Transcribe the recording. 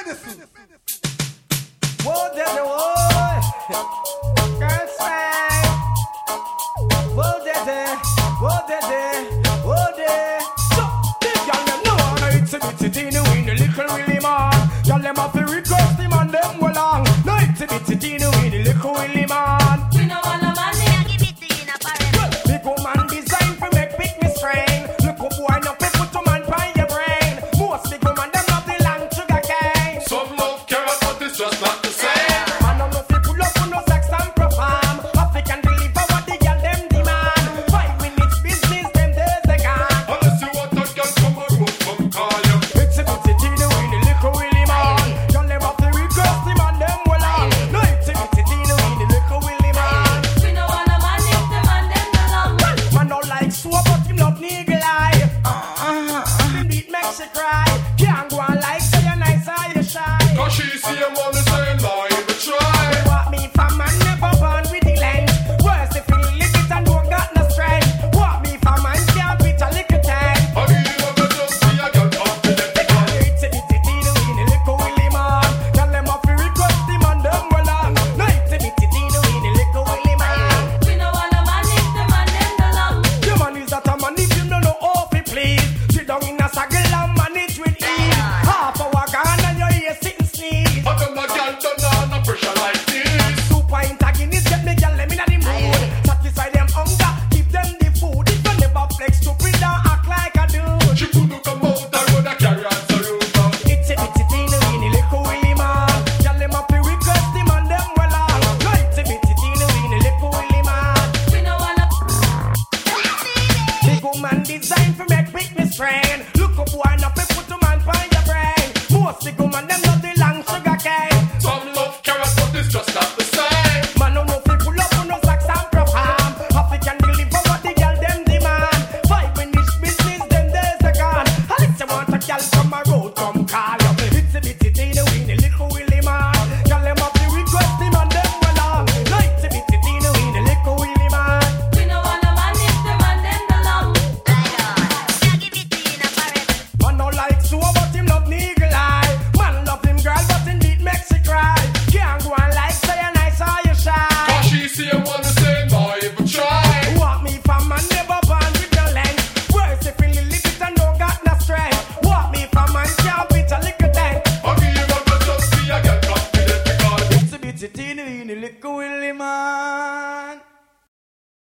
Whoa, daddy, whoa. Girls say, whoa, daddy, whoa, daddy, whoa, daddy. So, y'all them know how it's a bit in the wind, a little really man. Y'all them have to